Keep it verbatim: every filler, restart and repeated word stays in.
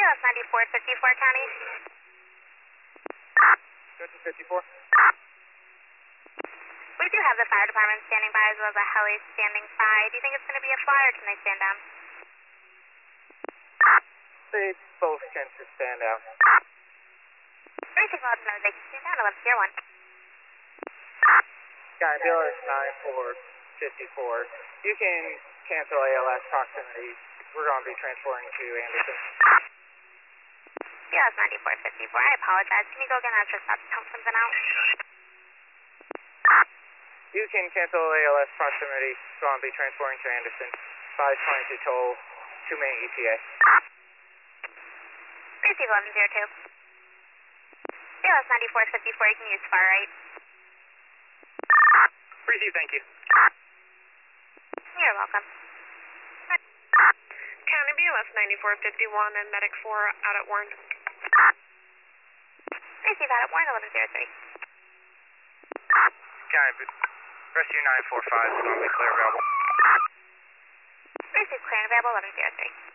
P L S ninety-four fifty-four County. Go to fifty-four. We do have the fire department standing by as well as a heli standing by. Do you think it's going to be a fly or can they stand down? They both can stand out. Racing let them know they can stand down. eleven zero one. Sky P L S nine four fifty-four. You can cancel A L S proximity. We're going to be transporting to Anderson. P L S ninety-four fifty-four. I apologize. Can you go again? I was just about to pump something out. You can cancel A L S proximity. We're going to be transporting to Anderson. five twenty-two toll, two minute E T A. Receive eleven zero two. P L S ninety-four fifty-four. You can use far right. Receive, thank you. You're welcome. County B L S ninety-four fifty-one and Medic four out at Warren. Receive out at Warren eleven zero three. County Rescue nine four five is going to be clear available. Receive clear and available eleven zero three.